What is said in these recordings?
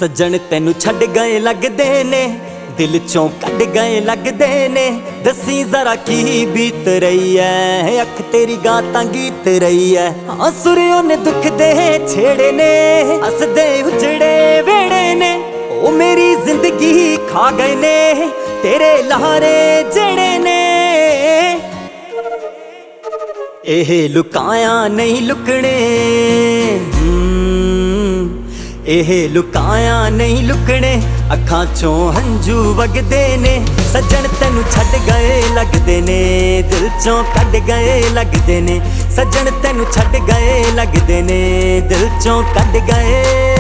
सज्जन तेनू छड्ड गए लगदे ने, दिल चों कढ गए लगदे ने। दसी जरा की बीत रही है, अख तेरी गातां गीत रही है। आंसुरियों ने दुख दे छेड़े ने, हसदे उजड़े वेड़े ने। ओ मेरी जिंदगी खा गए ने, तेरे लहारे जेड़े ने। एह लुकाया नहीं लुकने, एह लुकाया नहीं लुकने। अखां चों हंझू वगदे ने, सज्जन तेनू छड्ड गए लगदे ने। दिल चों कढ गए लगदे ने, सज्जन तेनू छड्ड गए लगदे ने। दिल चों कढ गए।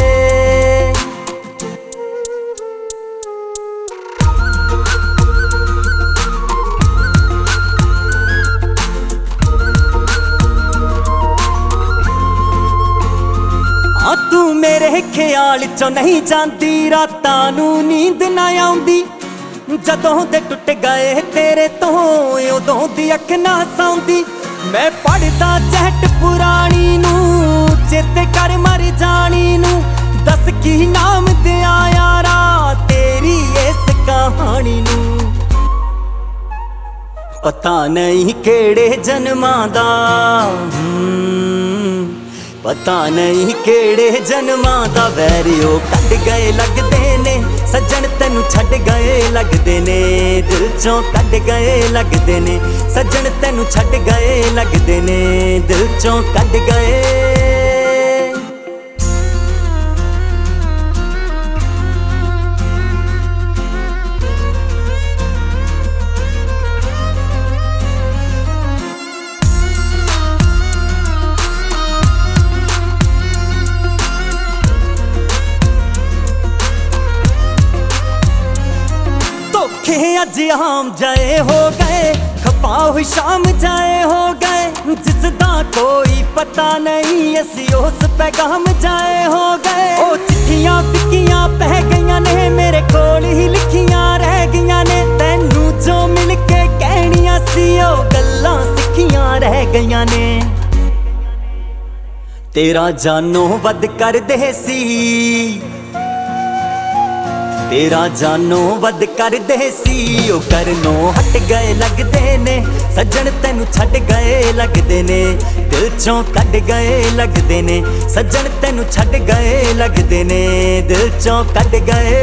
तू मेरे ख्याल चो नहीं जाती, रातां नू नींद ना आउंदी। जदों दे टुट गए तेरे तो उदों दी अख ना सौंदी। मैं पढ़दा चैट पुरानी नू, चेते कर मर जानी नू। दस की नाम दिया यारा तेरी इस कहानी नू। पता नहीं केड़े जन्मां दा, पता नहीं केड़े जन्मां दा वैरियो कढ गए लगदे ने। सज्जन तेनू छड्ड गए लगदे ने, दिल चों कढ गए लगदे ने। सज्जन तेनू छड्ड गए लगदे ने, दिल चों कढ गए। अज आम जाए हो गए, खपा हुई शाम जाए हो गए। जिसदा कोई पता नहीं असी उस पैगाम जाए हो गए। ओ चिट्ठियां पिक्कियां पै गईयां ने, मेरे कोल ही लिखियां रह गईयां ने। तैनू जो मिल के कहनियां सी ओ गल्लां सिखियां रह गईयां ने। तेरा जानों वध करदे सी, तेरा जानों वध करदे सी। ओ करनों हट गए लगदे ने, सज्जन तेनू छड्ड गए लगदे ने। दिल चों कढ गए लगदे ने, सज्जन तेनू छड्ड गए लगदे ने। दिल चों कढ गए।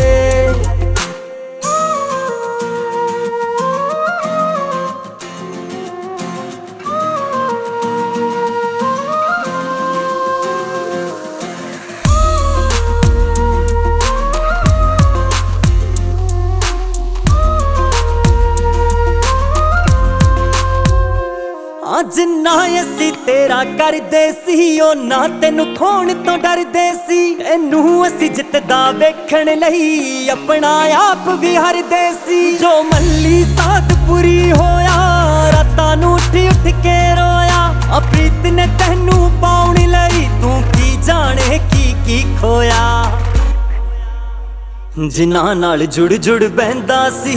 जिन्ना असी तेरा करदे सी, ओ ना तेनू खोण तो डरदे सी। एनू असी जितदा वेखण लई अपना आप भी हरदे सी। जो मल्ली साथ पूरी होया, रातां नू उठ के रोया। प्रीत ने तेनू पाउण लई तू की जाने की खोया। जिन्ना नाल जुड़ जुड़ बहंदा सी,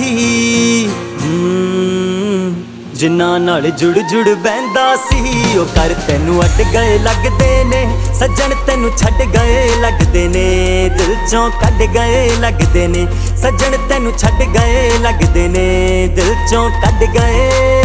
जिन्ना नाल जुड़ जुड़ बहंदा सी। ओ कर तेनू अट गए लगदे ने, सज्जन तेनू छड्ड गए लगदे ने। दिल चों कढ गए लगदे ने, सज्जन तेनू छड्ड गए लगदे ने। दिल चों कढ गए।